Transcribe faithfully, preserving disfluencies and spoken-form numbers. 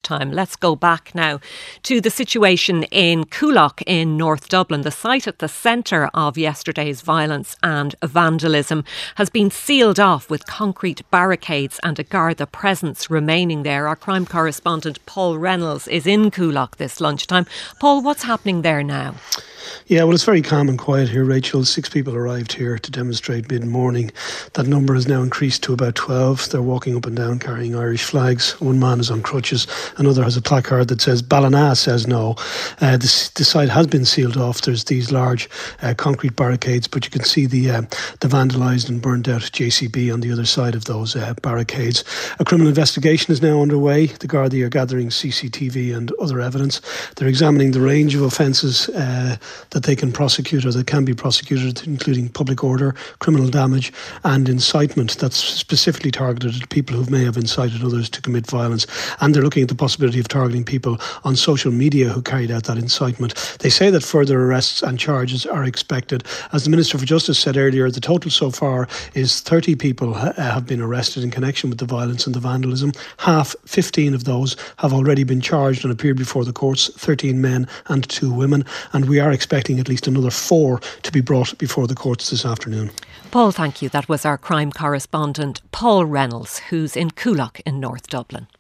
lunchtime. Let's go back now to the situation in Coolock in North Dublin. The site at the centre of yesterday's violence and vandalism has been sealed off with concrete barricades and a Garda presence remaining there. Our crime correspondent Paul Reynolds is in Coolock this lunchtime. Paul, what's happening there now? Yeah, well, it's very calm and quiet here, Rachel. Six people arrived here to demonstrate mid-morning. That number has now increased to about twelve. They're walking up and down carrying Irish flags. One man is on crutches. Another has a placard that says Ballina says no. Uh, the, the site has been sealed off. There's these large uh, concrete barricades, but you can see the uh, the vandalised and burnt out J C B on the other side of those uh, barricades. A criminal investigation is now underway. The Gardaí are gathering C C T V and other evidence. They're examining the range of offences uh, that they can prosecute or that can be prosecuted, including public order, criminal damage and incitement. That's specifically targeted at people who may have incited others to commit violence. And they're looking at the possibility of targeting people on social media who carried out that incitement. They say that further arrests and charges are expected. As the Minister for Justice said earlier, the total so far is thirty people ha- have been arrested in connection with the violence and the vandalism. Half, fifteen of those, have already been charged and appeared before the courts, thirteen men and two women. And we are expecting at least another four to be brought before the courts this afternoon. Paul, thank you. That was our crime correspondent Paul Reynolds, who's in Coolock in North Dublin.